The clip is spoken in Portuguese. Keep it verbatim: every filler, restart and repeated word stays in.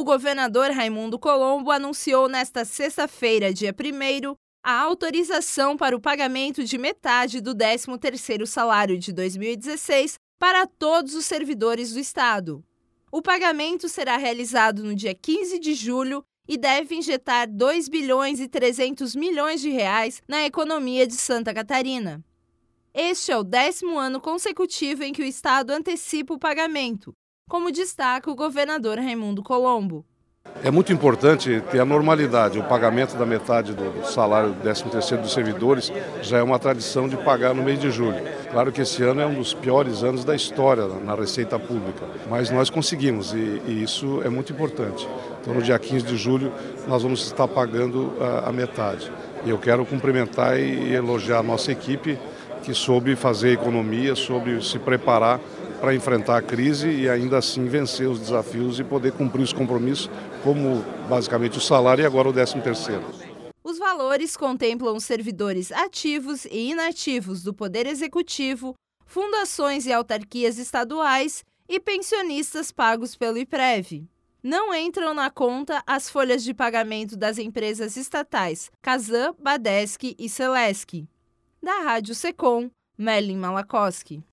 governador Raimundo Colombo anunciou nesta sexta-feira, dia primeiro, a autorização para o pagamento de metade do décimo terceiro salário de dois mil e dezesseis para todos os servidores do Estado. O pagamento será realizado no dia quinze de julho e deve injetar dois bilhões e trezentos milhões de reais na economia de Santa Catarina. Este é o décimo ano consecutivo em que o Estado antecipa o pagamento, como destaca o governador Raimundo Colombo. É muito importante ter a normalidade. O pagamento da metade do salário do décimo terceiro dos servidores já é uma tradição de pagar no mês de julho. Claro que esse ano é um dos piores anos da história na Receita Pública, mas nós conseguimos e, e isso é muito importante. Então, no dia quinze de julho, nós vamos estar pagando a, a metade. E eu quero cumprimentar e elogiar a nossa equipe, que soube fazer economia, soube se preparar para enfrentar a crise e ainda assim vencer os desafios e poder cumprir os compromissos, como basicamente o salário e agora o décimo terceiro. Os valores contemplam os servidores ativos e inativos do Poder Executivo, fundações e autarquias estaduais e pensionistas pagos pelo IPREV. Não entram na conta as folhas de pagamento das empresas estatais Casan, Badesc e Celesc. Da Rádio Secom, Merlin Malakoski.